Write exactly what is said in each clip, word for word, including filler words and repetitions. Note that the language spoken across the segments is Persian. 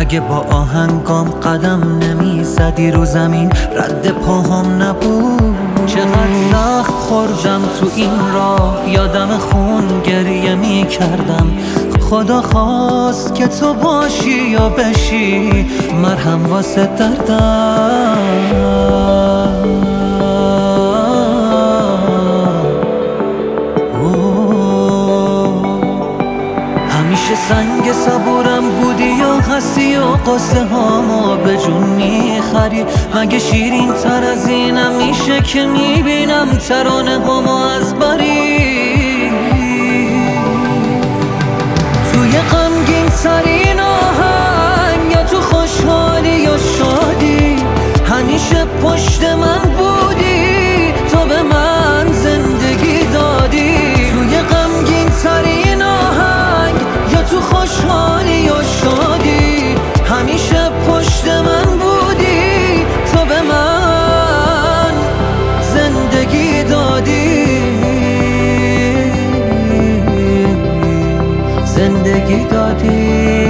اگه با آهنگام قدم نمی زدی رو زمین رد پاهم نبود. چقدر زخم خوردم تو این راه، یادم خون گریه می کردم. خدا خواست که تو باشی یا بشی مرهم واسه دردم. همیشه سنگ صبورم بودی یا هستی و قصه هامو به جون میخری؟ مگه شیرین تر از اینم میشه که میبینم ترانه هامو از بری؟ توی غمگین ترین آهنگ یا تو خوشحالی یا شادی همیشه پشت من بودی، تو به من زندگی دادی. توی غمگین ترین آهنگ یا تو خوشحالی یا شادی همیشه پشت من بودی، تو به من زندگی دادی. زندگی دادی.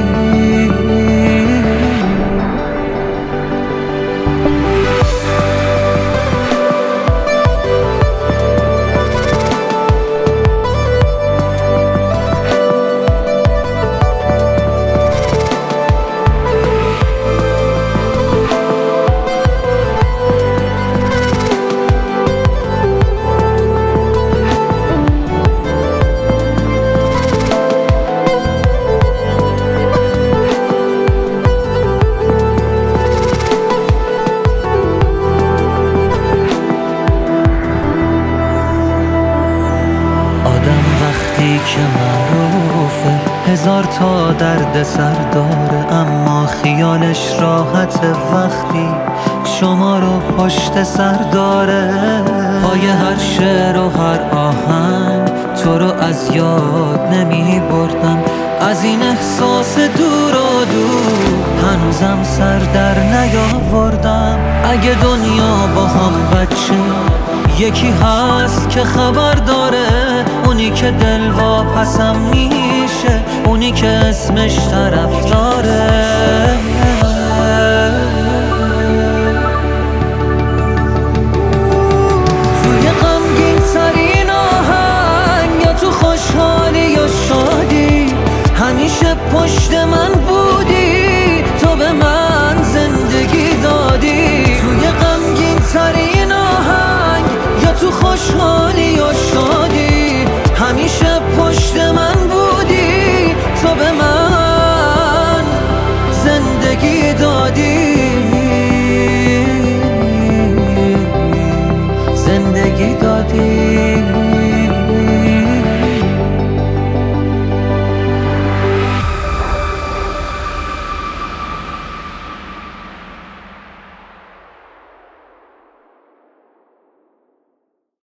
که معروفه هزار تا درد سر داره، اما خیالش راحت وقتی شما رو پشت سر داره. پای هر شعر و هر آهنگ تو رو از یاد نمی بردم، از این احساس دور و دور هنوزم سر در نیاوردم. اگه دنیا با هم بچه یکی هست که خبر داره، اونی که دل واپسم میشه، اونی که اسمش طرفدار